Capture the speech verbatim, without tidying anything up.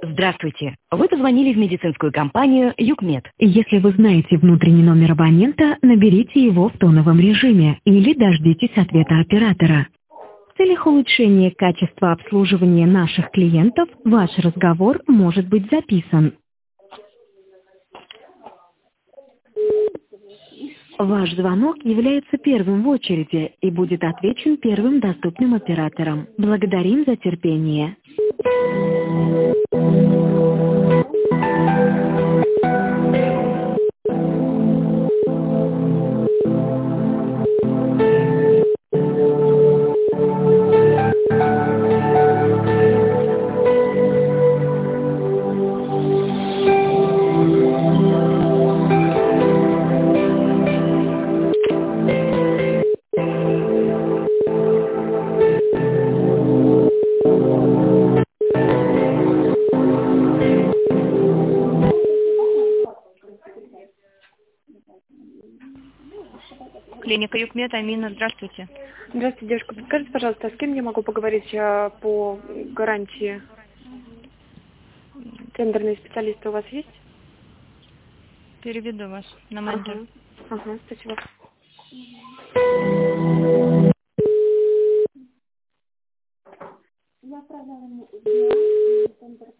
Здравствуйте. Вы позвонили в медицинскую компанию «Югмед». Если вы знаете внутренний номер абонента, наберите его в тоновом режиме или дождитесь ответа оператора. В целях улучшения качества обслуживания наших клиентов ваш разговор может быть записан. Ваш звонок является первым в очереди и будет отвечен первым доступным оператором. Благодарим за терпение. Клиника Югмед, Амина, здравствуйте. Здравствуйте, девушка. Подскажите, пожалуйста, с кем я могу поговорить а, по гарантии? Тендерные специалисты у вас есть? Переведу вас на менеджер. Ага, ага, спасибо. Я отправляла ему тендер.